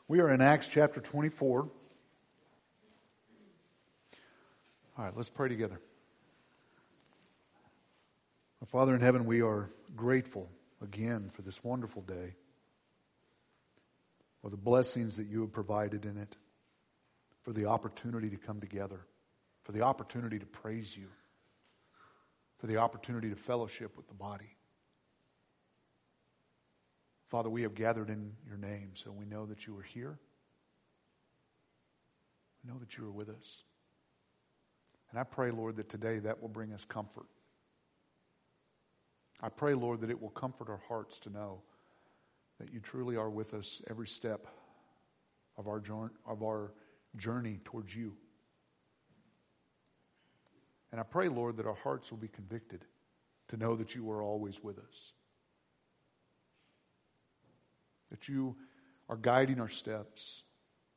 We are in Acts chapter 24. All right, let's pray together. Our Father in heaven, we are grateful again for this wonderful day, for the blessings that you have provided in it, for the opportunity to come together, for the opportunity to praise you, for the opportunity to fellowship with the body. Father, we have gathered in your name, so we know that you are here. We know that you are with us. And I pray, Lord, that today that will bring us comfort. I pray, Lord, that it will comfort our hearts to know that you truly are with us every step of our journey towards you. And I pray, Lord, that our hearts will be convicted to know that you are always with us. That you are guiding our steps.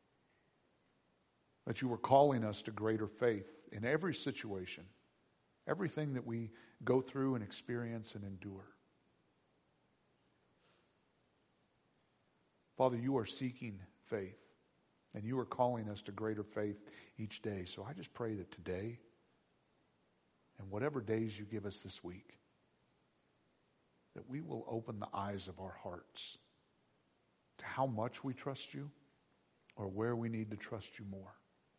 That you are calling us to greater faith in every situation. Everything that we go through and experience and endure. Father, you are seeking faith. And you are calling us to greater faith each day. So I just pray that today, and whatever days you give us this week, that we will open the eyes of our hearts to how much we trust you or where we need to trust you more.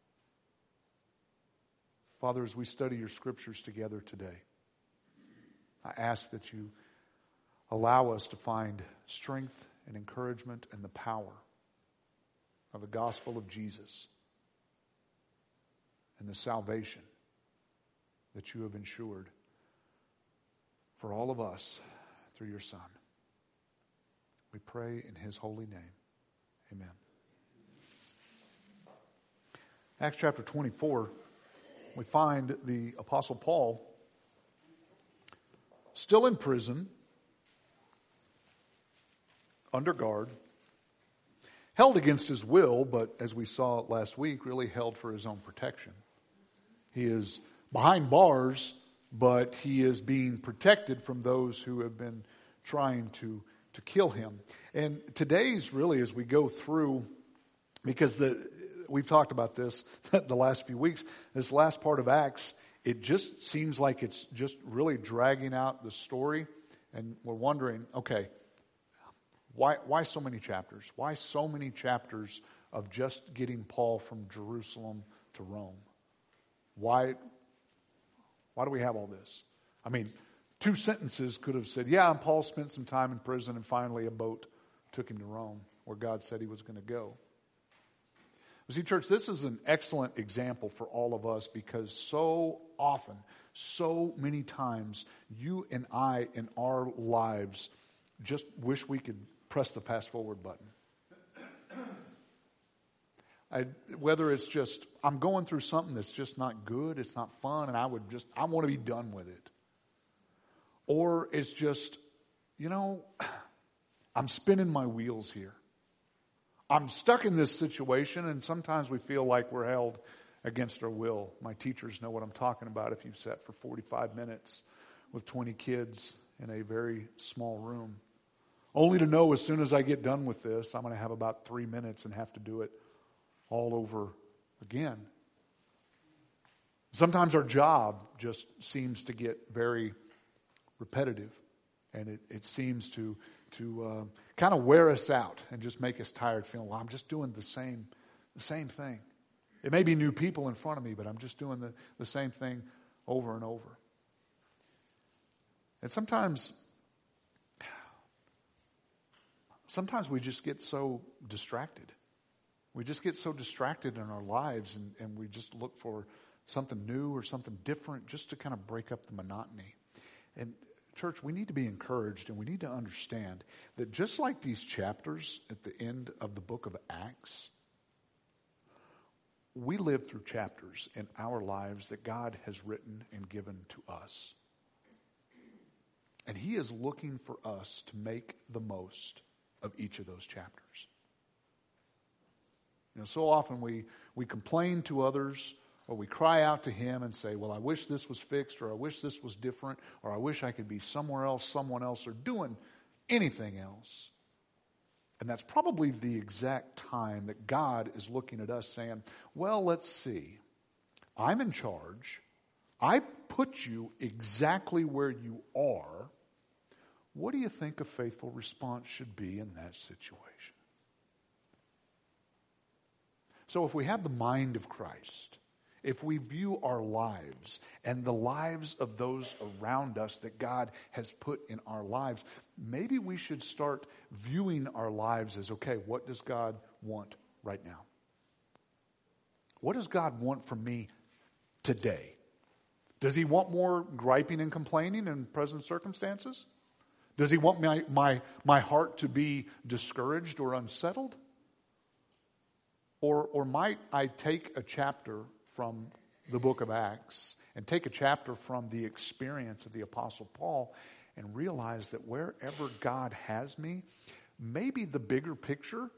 Father, as we study your scriptures together today, I ask that you allow us to find strength and encouragement and the power of the gospel of Jesus and the salvation that you have ensured for all of us through your Son. We pray in his holy name. Amen. Acts chapter 24, we find the Apostle Paul still in prison, under guard, held against his will, but as we saw last week, really held for his own protection. He is behind bars, but he is being protected from those who have been trying to kill him. And today's really, as we go through, because we've talked about this the last few weeks, this last part of Acts, it just seems like it's just really dragging out the story. And we're wondering, okay, why so many chapters? Why so many chapters of just getting Paul from Jerusalem to Rome? Why do we have all this? I mean, 2 sentences could have said, yeah, and Paul spent some time in prison and finally a boat took him to Rome where God said he was going to go. You see, church, this is an excellent example for all of us because so often, so many times, you and I in our lives just wish we could press the fast forward button. Whether it's just, I'm going through something that's just not good, it's not fun, and I want to be done with it. Or it's just, I'm spinning my wheels here. I'm stuck in this situation, and sometimes we feel like we're held against our will. My teachers know what I'm talking about if you've sat for 45 minutes with 20 kids in a very small room. Only to know as soon as I get done with this, I'm going to have about 3 minutes and have to do it all over again. Sometimes our job just seems to get very repetitive, and it seems to kind of wear us out and just make us tired, feeling, well, I'm just doing the same thing. It may be new people in front of me, but I'm just doing the same thing over and over. And sometimes we just get so distracted. We just get so distracted in our lives, and we just look for something new or something different just to kind of break up the monotony. And church, we need to be encouraged, and we need to understand that just like these chapters at the end of the book of Acts, we live through chapters in our lives that God has written and given to us. And he is looking for us to make the most of each of those chapters. So often we complain to others, or we cry out to him and say, well, I wish this was fixed, or I wish this was different, or I wish I could be somewhere else, someone else, or doing anything else. And that's probably the exact time that God is looking at us saying, well, let's see. I'm in charge. I put you exactly where you are. What do you think a faithful response should be in that situation? So if we have the mind of Christ, if we view our lives and the lives of those around us that God has put in our lives, maybe we should start viewing our lives as, okay, what does God want right now? What does God want from me today? Does he want more griping and complaining in present circumstances? Does he want my heart to be discouraged or unsettled? Or might I take a chapter from the book of Acts and take a chapter from the experience of the Apostle Paul and realize that wherever God has me, maybe the bigger picture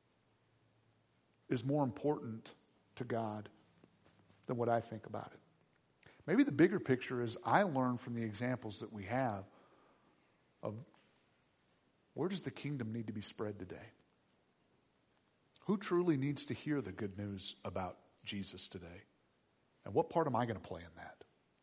is more important to God than what I think about it. Maybe the bigger picture is I learn from the examples that we have of where does the kingdom need to be spread today? Who truly needs to hear the good news about Jesus today? And what part am I going to play in that?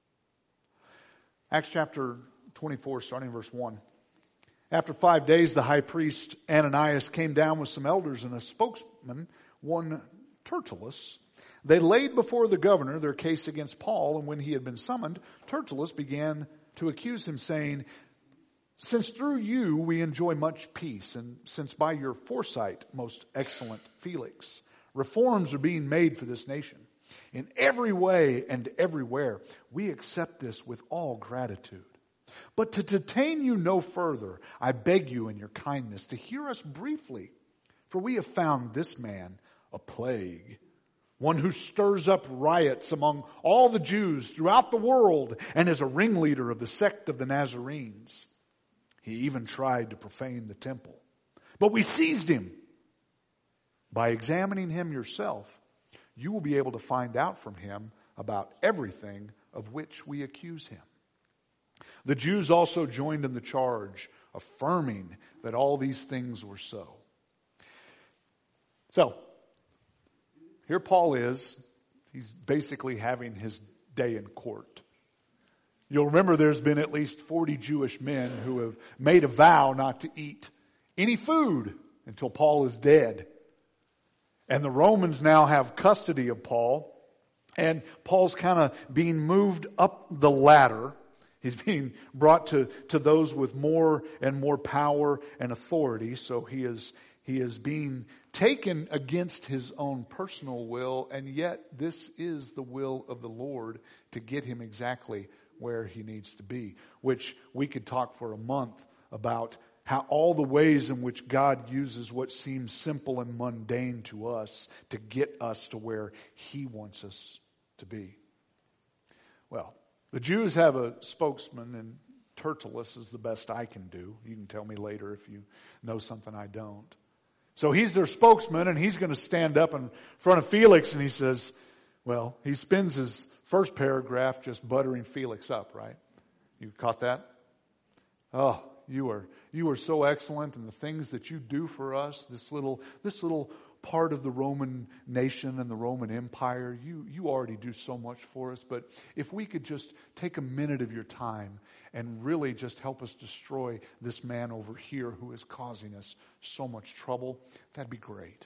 Acts chapter 24, starting in verse 1. After 5 days, the high priest Ananias came down with some elders and a spokesman, one Tertullus. They laid before the governor their case against Paul, and when he had been summoned, Tertullus began to accuse him, saying, since through you we enjoy much peace, and since by your foresight, most excellent Felix, reforms are being made for this nation, in every way and everywhere, we accept this with all gratitude. But to detain you no further, I beg you in your kindness to hear us briefly, for we have found this man a plague, one who stirs up riots among all the Jews throughout the world and is a ringleader of the sect of the Nazarenes. He even tried to profane the temple. But we seized him. By examining him yourself, you will be able to find out from him about everything of which we accuse him. The Jews also joined in the charge, affirming that all these things were so. So, here Paul is. He's basically having his day in court. You'll remember there's been at least 40 Jewish men who have made a vow not to eat any food until Paul is dead. And the Romans now have custody of Paul. And Paul's kind of being moved up the ladder. He's being brought to those with more and more power and authority. So he is being taken against his own personal will. And yet this is the will of the Lord to get him exactly where he needs to be, which we could talk for a month about how all the ways in which God uses what seems simple and mundane to us to get us to where he wants us to be. Well, the Jews have a spokesman, and Tertullus is the best I can do. You can tell me later if you know something I don't. So he's their spokesman, and he's going to stand up in front of Felix, and he says, well, he spends his first paragraph just buttering Felix up, right? You caught that? Oh, you are so excellent in the things that you do for us, this little part of the Roman nation and the Roman Empire. You already do so much for us, but if we could just take a minute of your time and really just help us destroy this man over here who is causing us so much trouble, that'd be great.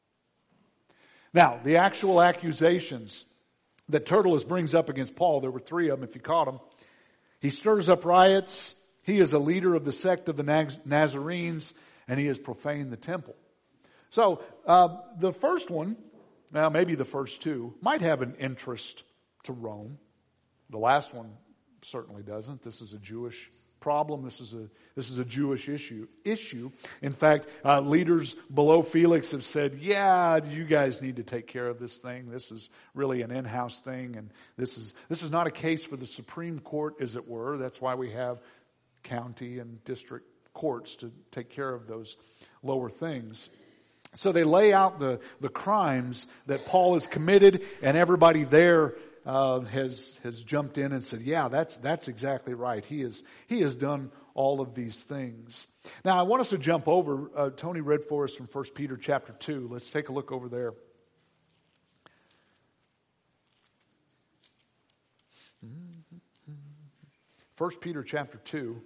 Now, the actual accusations that Tertullus brings up against Paul, there were 3 of them if you caught them. He stirs up riots. He is a leader of the sect of the Nazarenes, and he has profaned the temple. So the first one, now maybe the first 2, might have an interest to Rome. The last one certainly doesn't. This is a Jewish problem. This is a Jewish issue. In fact, leaders below Felix have said, yeah, you guys need to take care of this thing. This is really an in-house thing, and this is not a case for the Supreme Court, as it were. That's why we have county and district courts to take care of those lower things. So they lay out the crimes that Paul has committed, and everybody there has jumped in and said, yeah, that's exactly right. He has done all of these things. Now, I want us to jump over. Tony read for us from 1 Peter chapter 2. Let's take a look over there. 1 Peter chapter 2.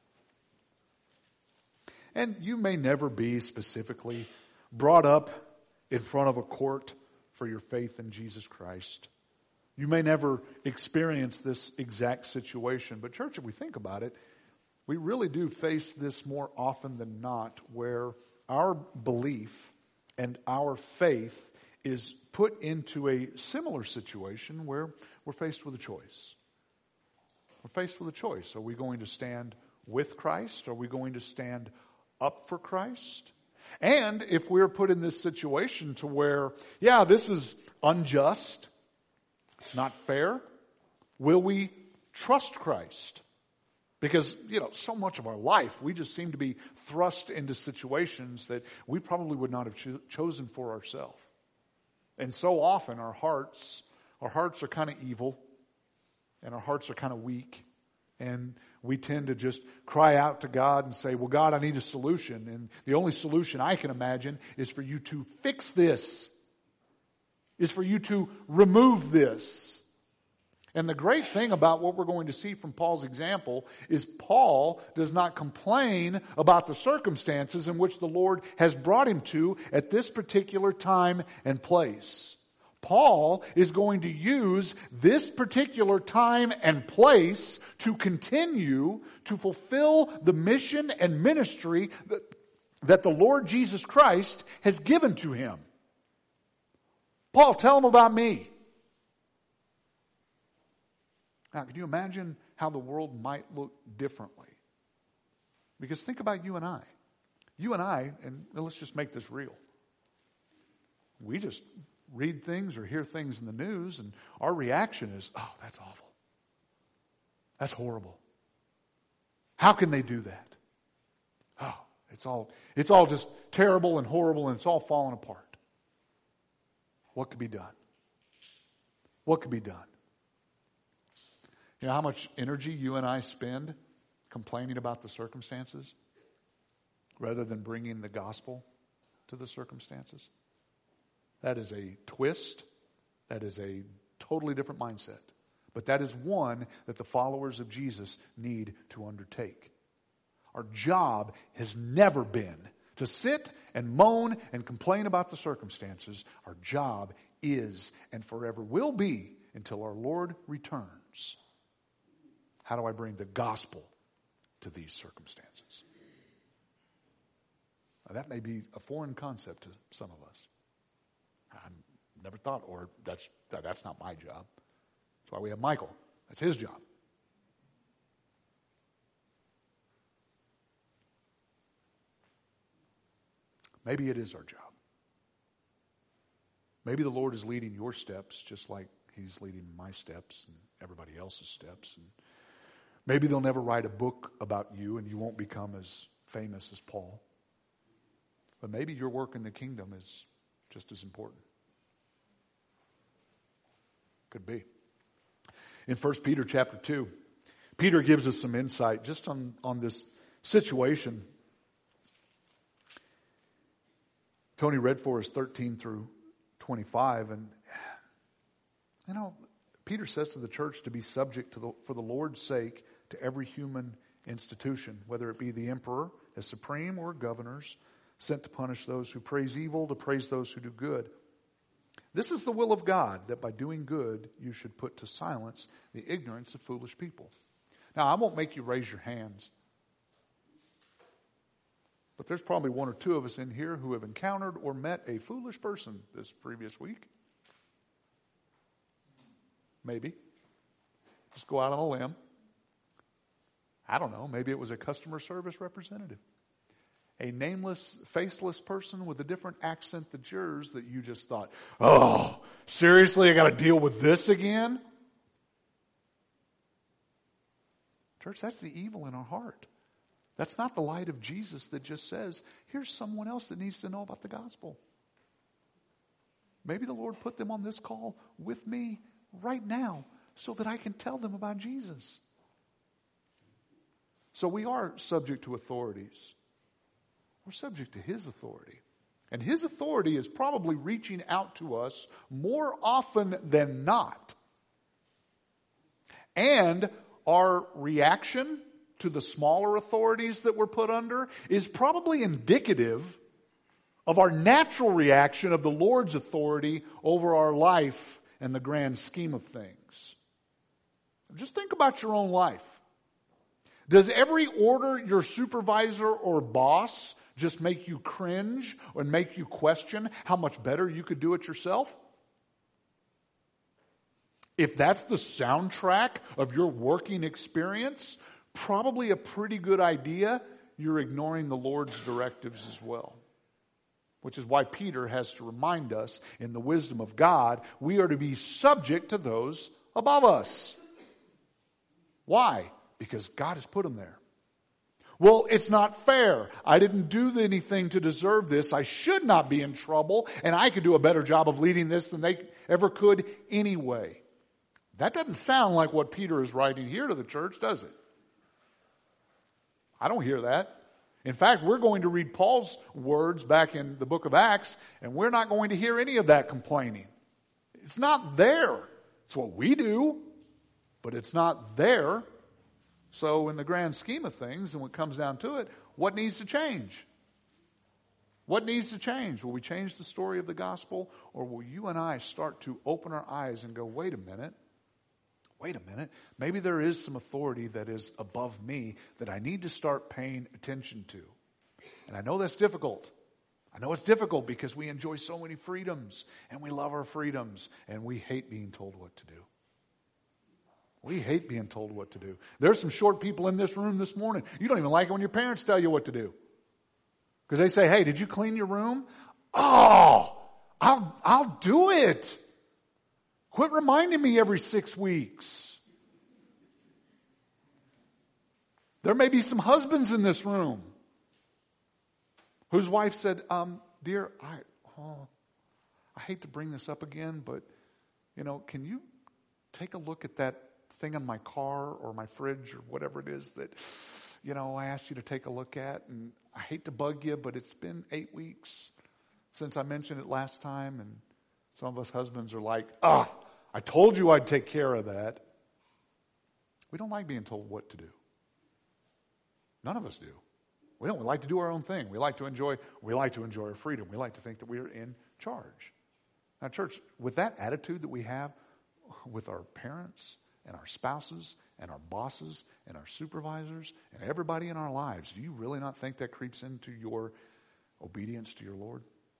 And you may never be specifically brought up in front of a court for your faith in Jesus Christ. You may never experience this exact situation. But church, if we think about it, we really do face this more often than not, where our belief and our faith is put into a similar situation where we're faced with a choice. We're faced with a choice. Are we going to stand with Christ? Are we going to stand up for Christ? And if we're put in this situation to where, yeah, this is unjust, it's not fair, will we trust Christ? Because, so much of our life, we just seem to be thrust into situations that we probably would not have chosen for ourselves. And so often our hearts are kind of evil, and our hearts are kind of weak, and we tend to just cry out to God and say, well, God, I need a solution. And the only solution I can imagine is for you to fix this, is for you to remove this. And the great thing about what we're going to see from Paul's example is Paul does not complain about the circumstances in which the Lord has brought him to at this particular time and place. Paul is going to use this particular time and place to continue to fulfill the mission and ministry that the Lord Jesus Christ has given to him. Paul, tell him about me. Now, can you imagine how the world might look differently? Because think about you and I. You and I, and let's just make this real. We just read things or hear things in the news, and our reaction is, oh, that's awful. That's horrible. How can they do that? Oh, it's all just terrible and horrible, and it's all falling apart. What could be done? What could be done? You know how much energy you and I spend complaining about the circumstances rather than bringing the gospel to the circumstances? That is a twist. That is a totally different mindset. But that is one that the followers of Jesus need to undertake. Our job has never been to sit and moan and complain about the circumstances. Our job is and forever will be until our Lord returns. How do I bring the gospel to these circumstances? Now, that may be a foreign concept to some of us. I never thought, or that's not my job. That's why we have Michael. That's his job. Maybe it is our job. Maybe the Lord is leading your steps just like He's leading my steps and everybody else's steps. And maybe they'll never write a book about you and you won't become as famous as Paul. But maybe your work in the kingdom is just as important. Could be. In 1 Peter chapter 2, Peter gives us some insight just on this situation. Tony read for us 13 through 25. And, Peter says to the church to be subject for the Lord's sake to every human institution, whether it be the emperor as supreme or governors, sent to punish those who praise evil, to praise those who do good. This is the will of God, that by doing good you should put to silence the ignorance of foolish people. Now, I won't make you raise your hands, but there's probably one or two of us in here who have encountered or met a foolish person this previous week. Maybe. Just go out on a limb. I don't know. Maybe it was a customer service representative. A nameless, faceless person with a different accent than yours that you just thought, oh, seriously, I got to deal with this again? Church, that's the evil in our heart. That's not the light of Jesus that just says, here's someone else that needs to know about the gospel. Maybe the Lord put them on this call with me right now so that I can tell them about Jesus. So we are subject to authorities. We're subject to His authority. And His authority is probably reaching out to us more often than not. And our reaction to the smaller authorities that we're put under is probably indicative of our natural reaction of the Lord's authority over our life and the grand scheme of things. Just think about your own life. Does every order your supervisor or boss just make you cringe and make you question how much better you could do it yourself? If that's the soundtrack of your working experience, probably a pretty good idea you're ignoring the Lord's directives as well. Which is why Peter has to remind us, in the wisdom of God, we are to be subject to those above us. Why? Because God has put them there. Well, it's not fair. I didn't do anything to deserve this. I should not be in trouble, and I could do a better job of leading this than they ever could anyway. That doesn't sound like what Peter is writing here to the church, does it? I don't hear that. In fact, we're going to read Paul's words back in the book of Acts, and we're not going to hear any of that complaining. It's not there. It's what we do, but it's not there. So in the grand scheme of things, and when it comes down to it, what needs to change? What needs to change? Will we change the story of the gospel, or will you and I start to open our eyes and go, wait a minute, maybe there is some authority that is above me that I need to start paying attention to. And I know that's difficult. I know it's difficult because we enjoy so many freedoms, and we love our freedoms, and we hate being told what to do. We hate being told what to do. There's some short people in this room this morning. You don't even like it when your parents tell you what to do. Because they say, hey, did you clean your room? Oh, I'll do it. Quit reminding me every 6 weeks. There may be some husbands in this room whose wife said, dear, I hate to bring this up again, but, can you take a look at that thing on my car or my fridge or whatever it is that, I asked you to take a look at, and I hate to bug you, but it's been 8 weeks since I mentioned it last time, and some of us husbands are like, I told you I'd take care of that. We don't like being told what to do. None of us do. We don't. We like to do our own thing. We like to enjoy our freedom. We like to think that we're in charge. Now, church, with that attitude that we have with our parents and our spouses and our bosses and our supervisors and everybody in our lives, do you really not think that creeps into your obedience to your Lord?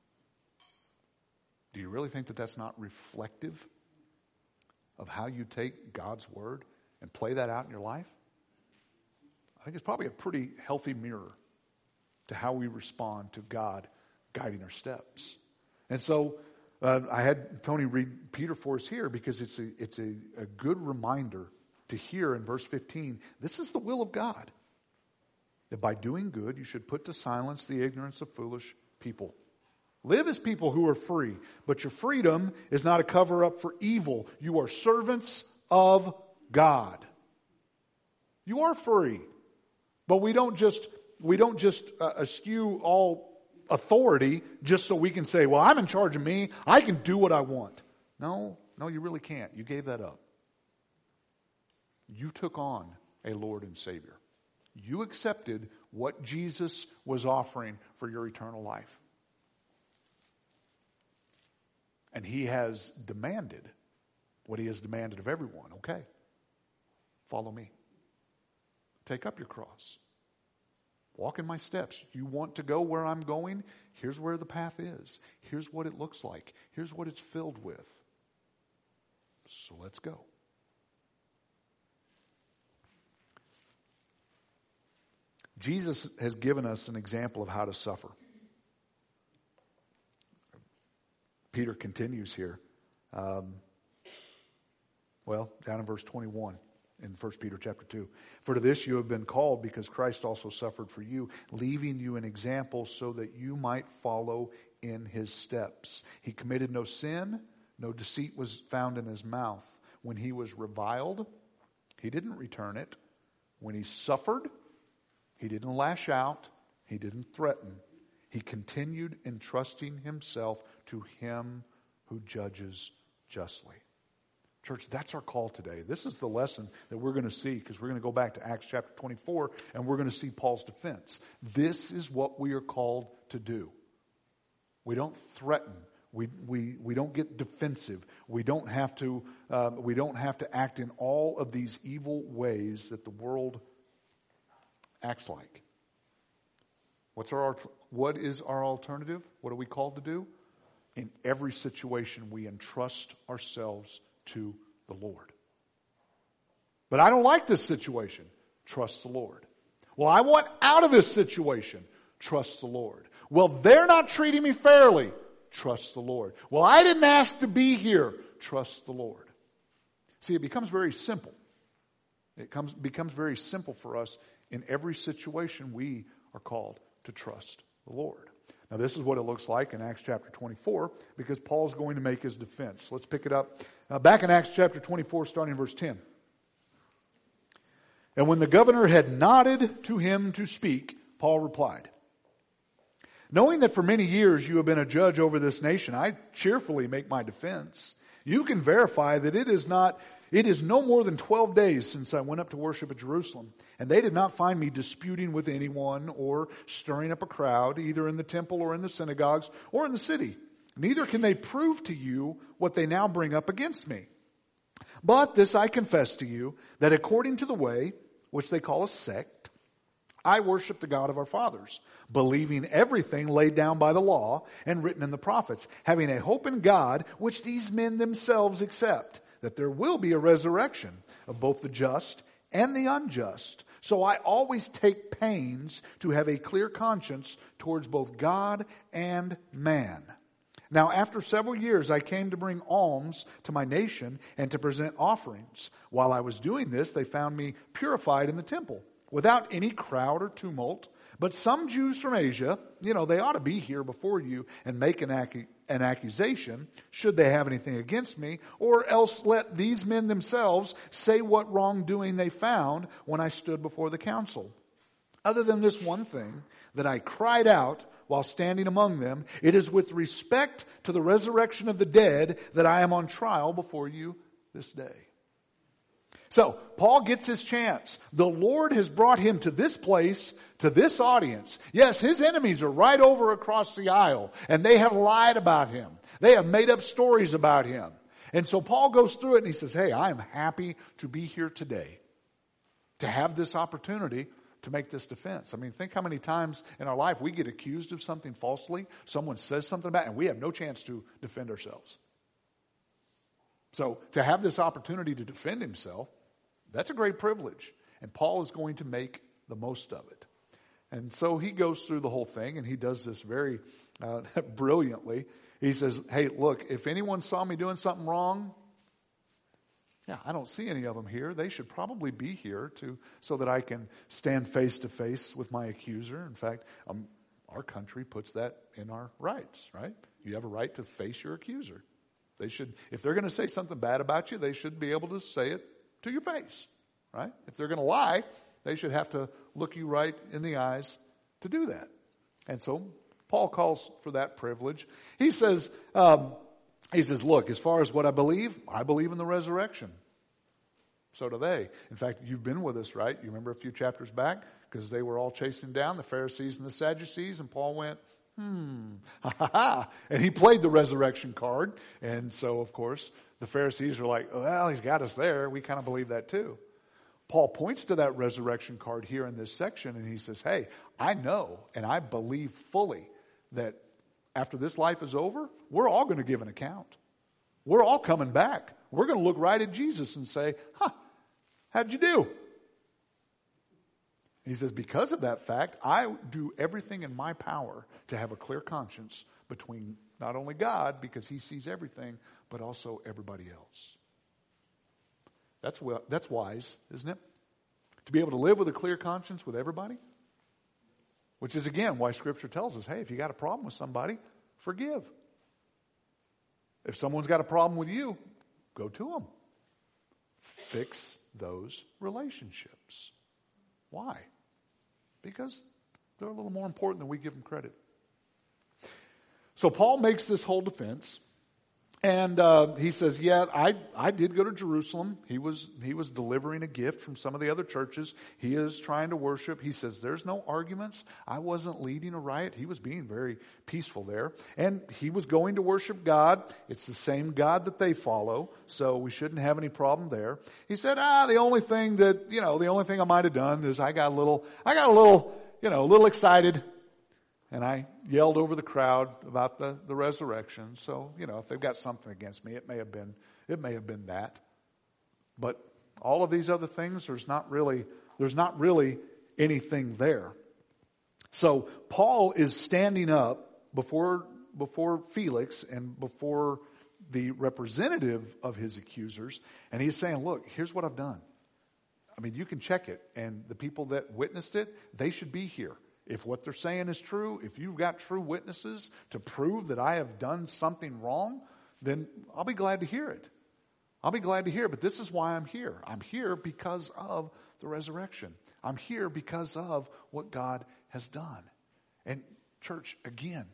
Do you really think that that's not reflective of how you take God's word and play that out in your life? I think it's probably a pretty healthy mirror to how we respond to God guiding our steps. And so I had Tony read Peter for us here because it's a good reminder to hear in verse 15, this is the will of God, that by doing good you should put to silence the ignorance of foolish people. Live as people who are free, but your freedom is not a cover-up for evil. You are servants of God. You are free, but we don't just eschew all authority just so we can say, well, I'm in charge of me. I can do what I want. No, you really can't. You gave that up. You took on a Lord and Savior. You accepted what Jesus was offering for your eternal life. And He has demanded what He has demanded of everyone. Okay, follow me. Take up your cross. Walk in my steps. You want to go where I'm going? Here's where the path is. Here's what it looks like. Here's what it's filled with. So let's go. Jesus has given us an example of how to suffer. Peter continues here. Down in verse 21 in 1 Peter chapter 2. For to this you have been called, because Christ also suffered for you, leaving you an example so that you might follow in His steps. He committed no sin, no deceit was found in His mouth. When he was reviled, he didn't return it. When he suffered, he didn't lash out. He didn't threaten. He continued entrusting himself to him who judges justly. Church, that's our call today. This is the lesson that we're going to see, because we're going to go back to Acts chapter 24 and we're going to see Paul's defense. This is what we are called to do. We don't threaten. We don't get defensive. We don't have to act in all of these evil ways that the world acts like. What is our alternative? What are we called to do? In every situation, we entrust ourselves to the Lord. But I don't like this situation. Trust the Lord. Well, I want out of this situation. Trust the Lord. Well, they're not treating me fairly. Trust the Lord. Well, I didn't ask to be here. Trust the Lord. See, it becomes very simple. It becomes very simple for us. In every situation, we are called to trust the Lord. Now, this is what it looks like in Acts chapter 24, because Paul's going to make his defense. Let's pick it up. Back in Acts chapter 24, starting in verse 10. And when the governor had nodded to him to speak, Paul replied, knowing that for many years you have been a judge over this nation, I cheerfully make my defense. You can verify that it is no more than 12 days since I went up to worship at Jerusalem, and they did not find me disputing with anyone or stirring up a crowd, either in the temple or in the synagogues or in the city. Neither can they prove to you what they now bring up against me. But this I confess to you, that according to the way, which they call a sect, I worship the God of our fathers, believing everything laid down by the law and written in the prophets, having a hope in God, which these men themselves accept, that there will be a resurrection of both the just and the unjust. So I always take pains to have a clear conscience towards both God and man. Now, after several years, I came to bring alms to my nation and to present offerings. While I was doing this, they found me purified in the temple, without any crowd or tumult. But some Jews from Asia, they ought to be here before you and make an accusation, should they have anything against me, or else let these men themselves say what wrongdoing they found when I stood before the council. Other than this one thing, that I cried out while standing among them, it is with respect to the resurrection of the dead that I am on trial before you this day. So, Paul gets his chance. The Lord has brought him to this place, to this audience. Yes, his enemies are right over across the aisle, and they have lied about him. They have made up stories about him. And so Paul goes through it and he says, hey, I am happy to be here today, to have this opportunity to make this defense. I mean, think how many times in our life we get accused of something falsely, someone says something about it, and we have no chance to defend ourselves. So, to have this opportunity to defend himself, that's a great privilege. And Paul is going to make the most of it. And so he goes through the whole thing, and he does this very brilliantly. He says, hey, look, if anyone saw me doing something wrong, I don't see any of them here. They should probably be here so that I can stand face to face with my accuser. In fact, our country puts that in our rights, right? You have a right to face your accuser. They should, if they're going to say something bad about you, they should be able to say it to your face, right? If they're going to lie, they should have to look you right in the eyes to do that. And so Paul calls for that privilege. He says, look, as far as what I believe in the resurrection. So do they. In fact, you've been with us, right? You remember a few chapters back? Because they were all chasing down the Pharisees and the Sadducees, and Paul went, ha ha ha. And he played the resurrection card. And so, of course, the Pharisees are like, well, he's got us there. We kind of believe that too. Paul points to that resurrection card here in this section, and he says, hey, I know and I believe fully that after this life is over, we're all going to give an account. We're all coming back. We're going to look right at Jesus and say, how'd you do? He says, because of that fact, I do everything in my power to have a clear conscience between not only God, because he sees everything, but also everybody else. That's wise, isn't it? To be able to live with a clear conscience with everybody. Which is, again, why Scripture tells us, hey, if you got a problem with somebody, forgive. If someone's got a problem with you, go to them. fix those relationships. Why? Because they're a little more important than we give them credit. So Paul makes this whole defense. And he says, yeah, I did go to Jerusalem. He was delivering a gift from some of the other churches. He is trying to worship. He says, there's no arguments. I wasn't leading a riot. He was being very peaceful there. And he was going to worship God. It's the same God that they follow. So we shouldn't have any problem there. He said, the only thing I might have done is I got a little excited. And I yelled over the crowd about the resurrection. So, if they've got something against me, it may have been that. But all of these other things, there's not really anything there. So Paul is standing up before Felix and before the representative of his accusers, and he's saying, look, here's what I've done. I mean, you can check it, and the people that witnessed it, they should be here. If what they're saying is true, if you've got true witnesses to prove that I have done something wrong, then I'll be glad to hear it. But this is why I'm here. I'm here because of the resurrection. I'm here because of what God has done. And church, again,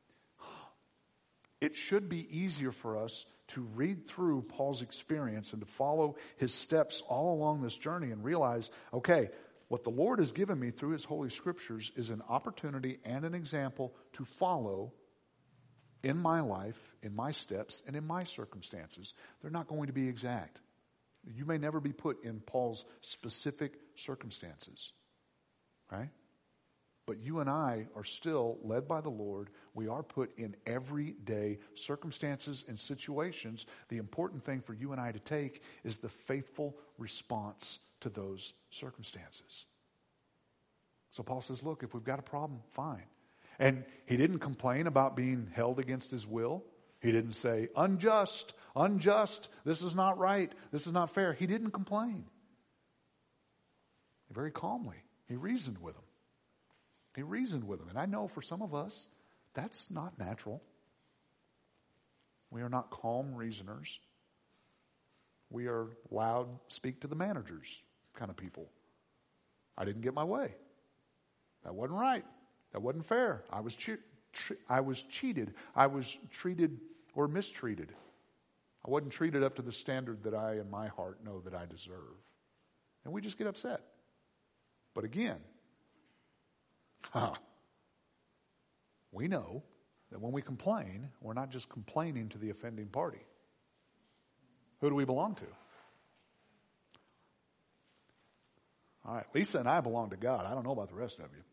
it should be easier for us to read through Paul's experience and to follow his steps all along this journey and realize, okay, what the Lord has given me through His Holy Scriptures is an opportunity and an example to follow in my life, in my steps, and in my circumstances. They're not going to be exact. You may never be put in Paul's specific circumstances, right? But you and I are still led by the Lord. We are put in everyday circumstances and situations. The important thing for you and I to take is the faithful response to those circumstances. So Paul says, look, if we've got a problem, fine. And he didn't complain about being held against his will. He didn't say, unjust, this is not right, this is not fair. He didn't complain. Very calmly, he reasoned with them. And I know for some of us, that's not natural. We are not calm reasoners. We are loud, speak to the managers kind of people. I didn't get my way. That wasn't right. That wasn't fair. I was cheated. I was treated or mistreated. I wasn't treated up to the standard that I in my heart know that I deserve. And we just get upset. But again, we know that when we complain, we're not just complaining to the offending party. Who do we belong to? All right, Lisa and I belong to God. I don't know about the rest of you.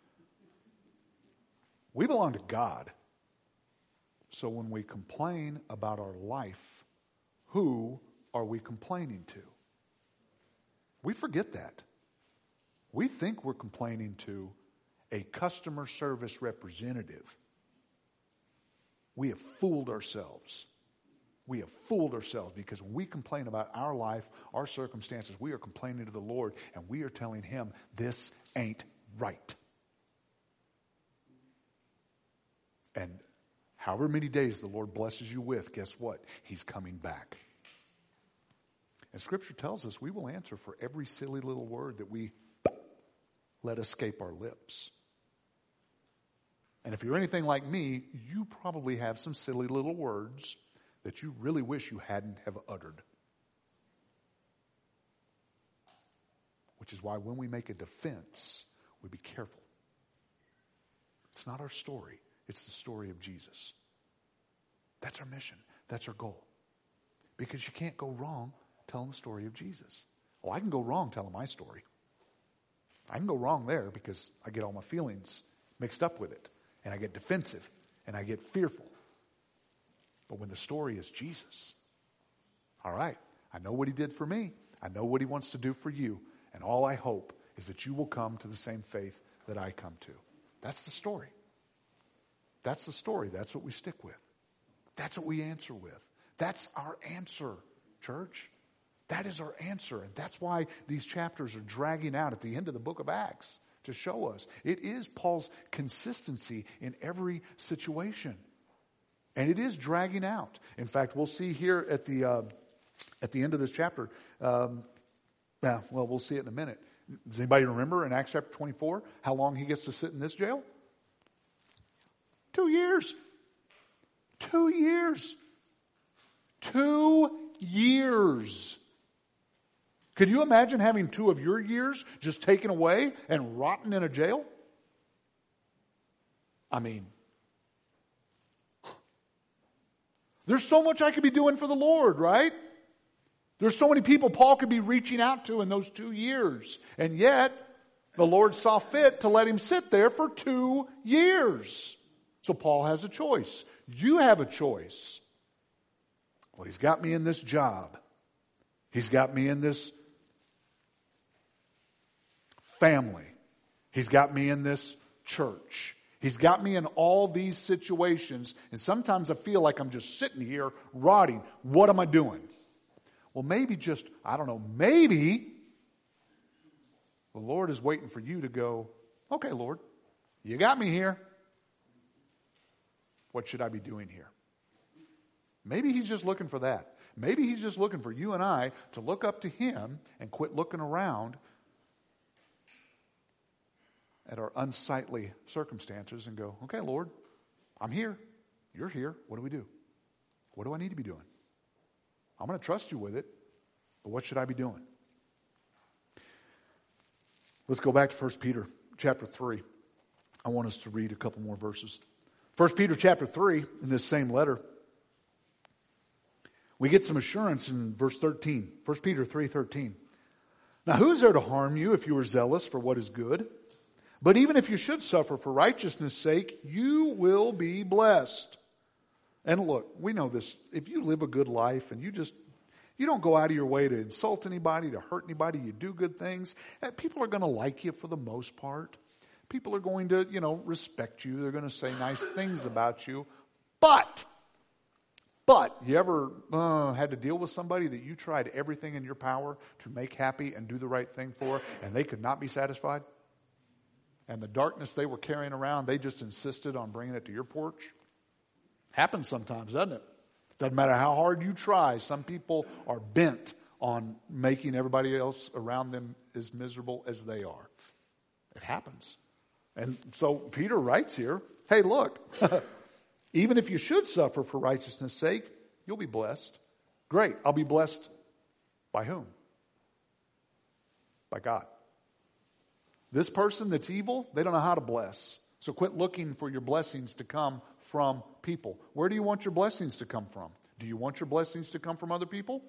We belong to God. So when we complain about our life, who are we complaining to? We forget that. We think we're complaining to a customer service representative. We have fooled ourselves. Because when we complain about our life, our circumstances, we are complaining to the Lord and we are telling Him, this ain't right. And however many days the Lord blesses you with, guess what? He's coming back. And Scripture tells us we will answer for every silly little word that we let escape our lips. And if you're anything like me, you probably have some silly little words that you really wish you hadn't have uttered. Which is why when we make a defense, we be careful. It's not our story. It's the story of Jesus. That's our mission. That's our goal. Because you can't go wrong telling the story of Jesus. Oh, I can go wrong telling my story. I can go wrong there because I get all my feelings mixed up with it. And I get defensive. And I get fearful. But when the story is Jesus, all right, I know what He did for me. I know what He wants to do for you. And all I hope is that you will come to the same faith that I come to. That's the story. That's the story. That's what we stick with. That's what we answer with. That's our answer, church. That is our answer. And that's why these chapters are dragging out at the end of the book of Acts to show us. It is Paul's consistency in every situation. And it is dragging out. In fact, we'll see here at the at the end of this chapter, we'll see it in a minute. Does anybody remember in Acts chapter 24 how long he gets to sit in this jail? 2 years. 2 years. 2 years. Could you imagine having 2 of your years just taken away and rotting in a jail? I mean, there's so much I could be doing for the Lord, right? There's so many people Paul could be reaching out to in those 2 years. And yet, the Lord saw fit to let him sit there for 2 years. So Paul has a choice. You have a choice. Well, he's got me in this job. He's got me in this family. He's got me in this church. He's got me in all these situations. And sometimes I feel like I'm just sitting here rotting. What am I doing? Well, maybe maybe the Lord is waiting for you to go, okay, Lord, you got me here. What should I be doing here? Maybe he's just looking for that. Maybe he's just looking for you and I to look up to him and quit looking around at our unsightly circumstances and go, okay, Lord, I'm here. You're here. What do we do? What do I need to be doing? I'm going to trust you with it, but what should I be doing? Let's go back to 1 Peter chapter 3. I want us to read a couple more verses. 1 Peter chapter 3, in this same letter, we get some assurance in verse 13. 1 Peter 3:13. Now who is there to harm you if you are zealous for what is good? But even if you should suffer for righteousness' sake, you will be blessed. And look, we know this. If you live a good life and you don't go out of your way to insult anybody, to hurt anybody, you do good things, people are going to like you for the most part. People are going to, respect you. They're going to say nice things about you. But you ever had to deal with somebody that you tried everything in your power to make happy and do the right thing for, and they could not be satisfied? And the darkness they were carrying around, they just insisted on bringing it to your porch? Happens sometimes, doesn't it? Doesn't matter how hard you try. Some people are bent on making everybody else around them as miserable as they are. It happens. And so Peter writes here, hey, look, even if you should suffer for righteousness' sake, you'll be blessed. Great. I'll be blessed by whom? By God. This person that's evil, they don't know how to bless. So quit looking for your blessings to come from people. Where do you want your blessings to come from? Do you want your blessings to come from other people?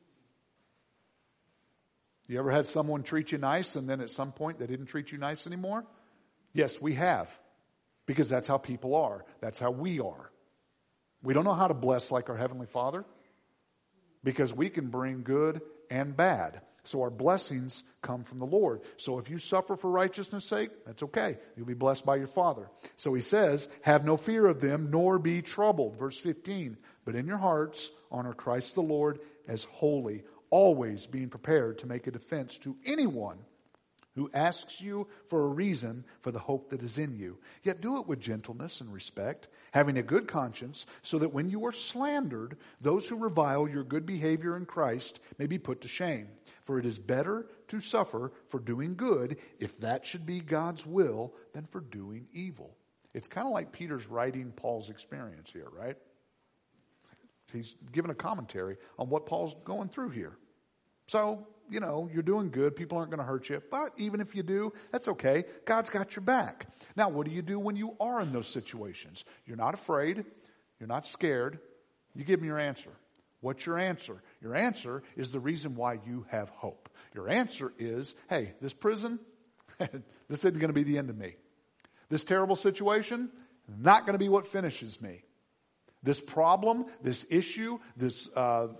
You ever had someone treat you nice and then at some point they didn't treat you nice anymore? Yes, we have. Because that's how people are. That's how we are. We don't know how to bless like our Heavenly Father because we can bring good and bad. So our blessings come from the Lord. So if you suffer for righteousness' sake, that's okay. You'll be blessed by your Father. So he says, have no fear of them, nor be troubled. Verse 15, but in your hearts honor Christ the Lord as holy, always being prepared to make a defense to anyone who asks you for a reason for the hope that is in you. Yet do it with gentleness and respect, having a good conscience, so that when you are slandered, those who revile your good behavior in Christ may be put to shame. For it is better to suffer for doing good, if that should be God's will, than for doing evil. It's kind of like Peter's writing Paul's experience here, right? He's giving a commentary on what Paul's going through here. So, you're doing good. People aren't going to hurt you. But even if you do, that's okay. God's got your back. Now, what do you do when you are in those situations? You're not afraid. You're not scared. You give me your answer. What's your answer? Your answer is the reason why you have hope. Your answer is, hey, this prison, this isn't going to be the end of me. This terrible situation, not going to be what finishes me. This problem, this issue, this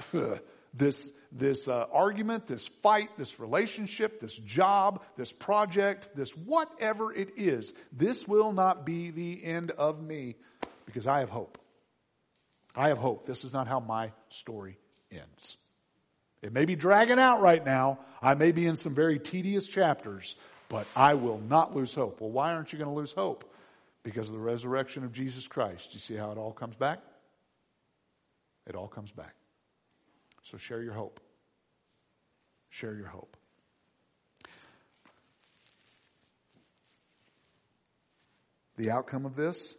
argument, this fight, this relationship, this job, this project, this whatever it is, this will not be the end of me because I have hope. I have hope. This is not how my story ends. It may be dragging out right now. I may be in some very tedious chapters, but I will not lose hope. Well, why aren't you going to lose hope? Because of the resurrection of Jesus Christ. You see how it all comes back? It all comes back. So share your hope. Share your hope. The outcome of this,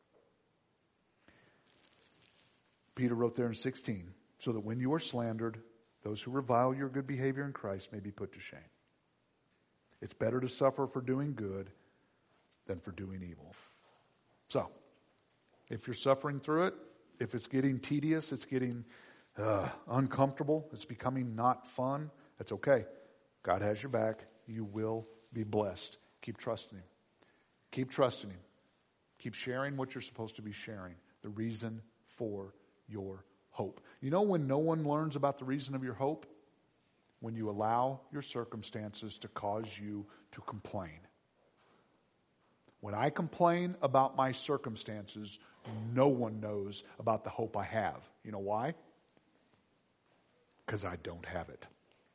Peter wrote there in 16, so that when you are slandered, those who revile your good behavior in Christ may be put to shame. It's better to suffer for doing good than for doing evil. So, if you're suffering through it, if it's getting tedious, it's getting uncomfortable, it's becoming not fun, that's okay. God has your back. You will be blessed. Keep trusting Him. Keep trusting Him. Keep sharing what you're supposed to be sharing. The reason for your hope. You know when no one learns about the reason of your hope? When you allow your circumstances to cause you to complain. When I complain about my circumstances, no one knows about the hope I have. You know why? Because I don't have it.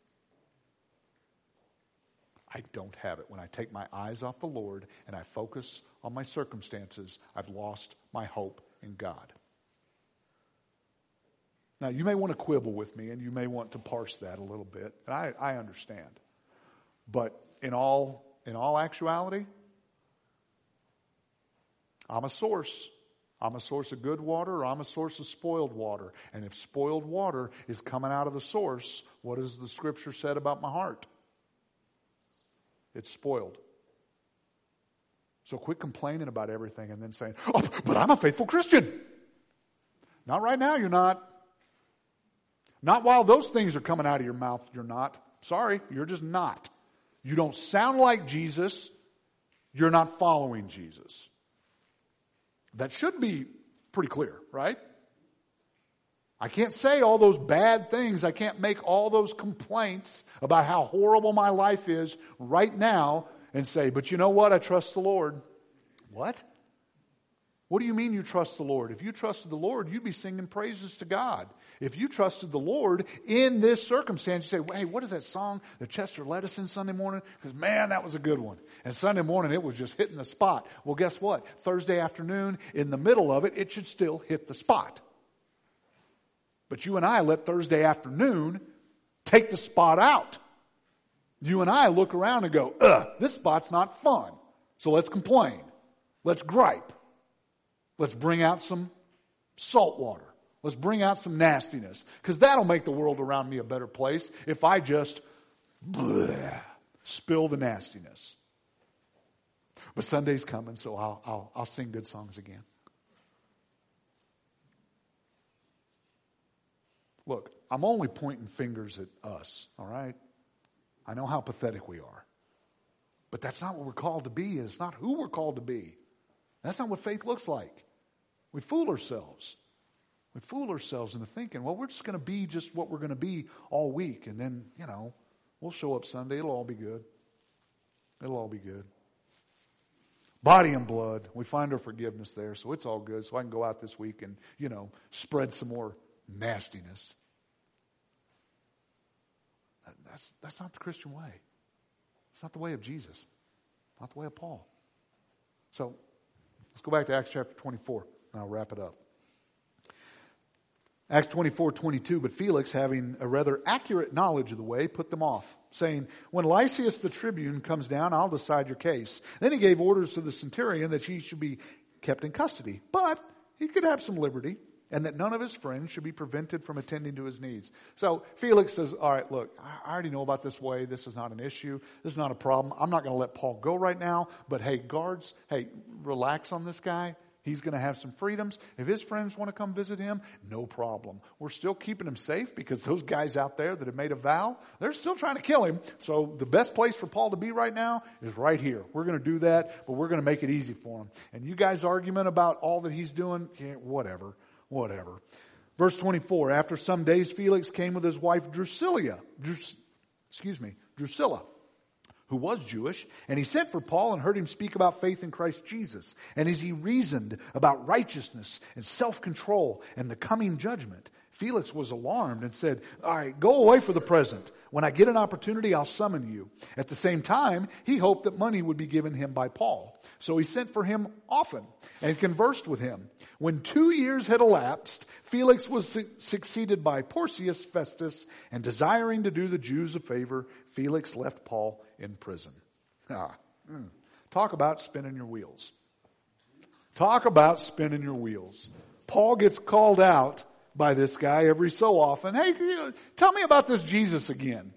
I don't have it. When I take my eyes off the Lord and I focus on my circumstances, I've lost my hope in God. Now, you may want to quibble with me and you may want to parse that a little bit. And I understand. But in all actuality, I'm a source. I'm a source of good water or I'm a source of spoiled water. And if spoiled water is coming out of the source, what has the Scripture said about my heart? It's spoiled. So quit complaining about everything and then saying, oh, but I'm a faithful Christian. Not right now, you're not. Not while those things are coming out of your mouth, you're not. Sorry, you're just not. You don't sound like Jesus. You're not following Jesus. That should be pretty clear, right? I can't say all those bad things. I can't make all those complaints about how horrible my life is right now and say, but you know what? I trust the Lord. What? What do you mean you trust the Lord? If you trusted the Lord, you'd be singing praises to God. If you trusted the Lord in this circumstance, you say, hey, what is that song that Chester led us in Sunday morning? Because, man, that was a good one. And Sunday morning, it was just hitting the spot. Well, guess what? Thursday afternoon, in the middle of it, it should still hit the spot. But you and I let Thursday afternoon take the spot out. You and I look around and go, this spot's not fun. So let's complain. Let's gripe. Let's bring out some salt water. Let's bring out some nastiness. Because that'll make the world around me a better place if I just spill the nastiness. But Sunday's coming, so I'll sing good songs again. Look, I'm only pointing fingers at us, all right? I know how pathetic we are. But that's not what we're called to be, and it's not who we're called to be. That's not what faith looks like. We fool ourselves. We fool ourselves into thinking, well, we're just going to be just what we're going to be all week. And then, we'll show up Sunday. It'll all be good. It'll all be good. Body and blood. We find our forgiveness there, so it's all good. So I can go out this week and, spread some more nastiness. That's not the Christian way. It's not the way of Jesus. Not the way of Paul. So let's go back to Acts chapter 24, and I'll wrap it up. Acts 24:22, but Felix, having a rather accurate knowledge of the way, put them off, saying, when Lysias the tribune comes down, I'll decide your case. Then he gave orders to the centurion that he should be kept in custody, but he could have some liberty, and that none of his friends should be prevented from attending to his needs. So Felix says, all right, look, I already know about this way. This is not an issue. This is not a problem. I'm not going to let Paul go right now, but hey, guards, relax on this guy. He's going to have some freedoms. If his friends want to come visit him, no problem. We're still keeping him safe because those guys out there that have made a vow, they're still trying to kill him. So the best place for Paul to be right now is right here. We're going to do that, but we're going to make it easy for him. And you guys' argument about all that he's doing, whatever. Verse 24, after some days Felix came with his wife Drusilla, who was Jewish, and he sent for Paul and heard him speak about faith in Christ Jesus. And as he reasoned about righteousness and self-control and the coming judgment, Felix was alarmed and said, all right, go away for the present. When I get an opportunity, I'll summon you. At the same time, he hoped that money would be given him by Paul. So he sent for him often and conversed with him. When 2 years had elapsed, Felix was succeeded by Porcius Festus, and desiring to do the Jews a favor, Felix left Paul in prison. Talk about spinning your wheels. Talk about spinning your wheels. Paul gets called out by this guy every so often. Hey, tell me about this Jesus again.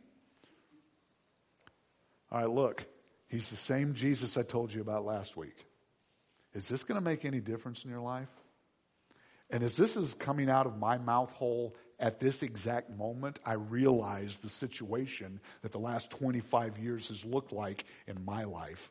All right, look. He's the same Jesus I told you about last week. Is this going to make any difference in your life? And as this is coming out of my mouth hole at this exact moment, I realize the situation that the last 25 years has looked like in my life.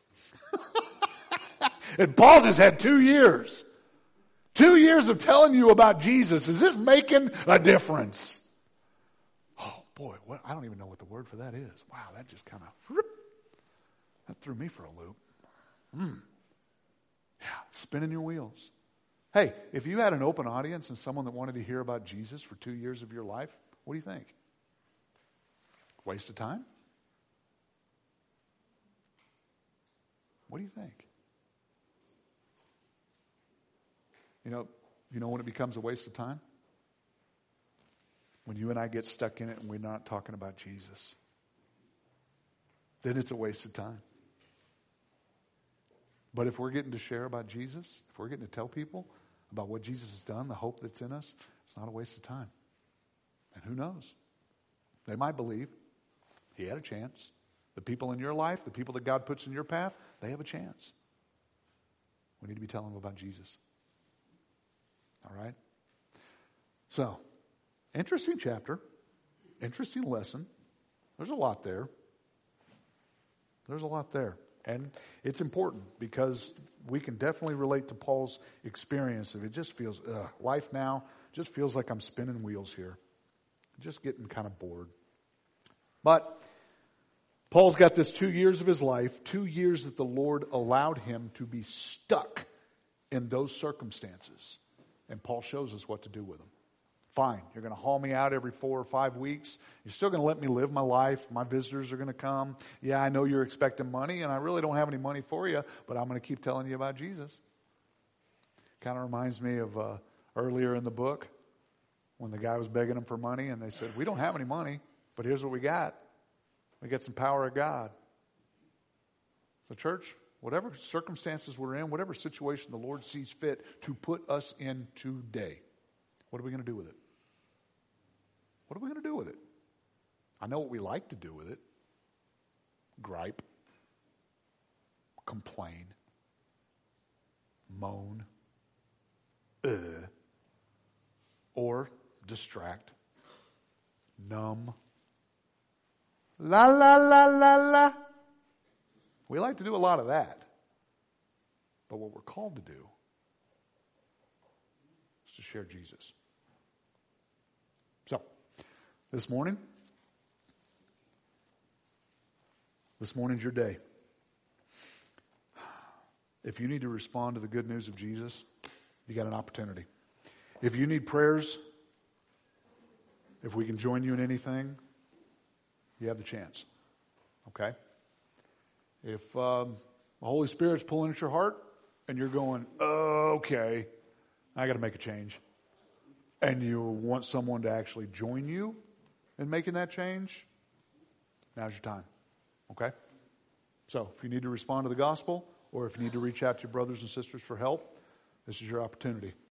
And Paul just had 2 years. 2 years of telling you about Jesus. Is this making a difference? Oh boy, I don't even know what the word for that is. Wow, that just kind of, that threw me for a loop. Yeah, spinning your wheels. Hey, if you had an open audience and someone that wanted to hear about Jesus for 2 years of your life, what do you think? Waste of time? What do you think? You know when it becomes a waste of time? When you and I get stuck in it and we're not talking about Jesus. Then it's a waste of time. But if we're getting to share about Jesus, if we're getting to tell people about what Jesus has done, the hope that's in us, it's not a waste of time. And who knows? They might believe he had a chance. The people in your life, the people that God puts in your path, they have a chance. We need to be telling them about Jesus. All right? So, interesting chapter. Interesting lesson. There's a lot there. There's a lot there. And it's important because we can definitely relate to Paul's experience of it just feels, life now just feels like I'm spinning wheels here. Just getting kind of bored. But Paul's got this 2 years of his life, 2 years that the Lord allowed him to be stuck in those circumstances. And Paul shows us what to do with them. Fine, you're going to haul me out every 4 or 5 weeks. You're still going to let me live my life. My visitors are going to come. Yeah, I know you're expecting money, and I really don't have any money for you, but I'm going to keep telling you about Jesus. Kind of reminds me of earlier in the book when the guy was begging him for money, and they said, we don't have any money, but here's what we got. We got some power of God. So church, whatever circumstances we're in, whatever situation the Lord sees fit to put us in today, what are we going to do with it? What are we going to do with it? I know what we like to do with it. Gripe. Complain. Moan. Or distract. Numb. La la la la la. We like to do a lot of that. But what we're called to do is to share Jesus. So, this morning's your day. If you need to respond to the good news of Jesus, you got an opportunity. If you need prayers, if we can join you in anything, you have the chance. Okay? If the Holy Spirit's pulling at your heart and you're going, okay, I got to make a change, and you want someone to actually join you in making that change, now's your time. Okay? So if you need to respond to the gospel, or if you need to reach out to your brothers and sisters for help, this is your opportunity.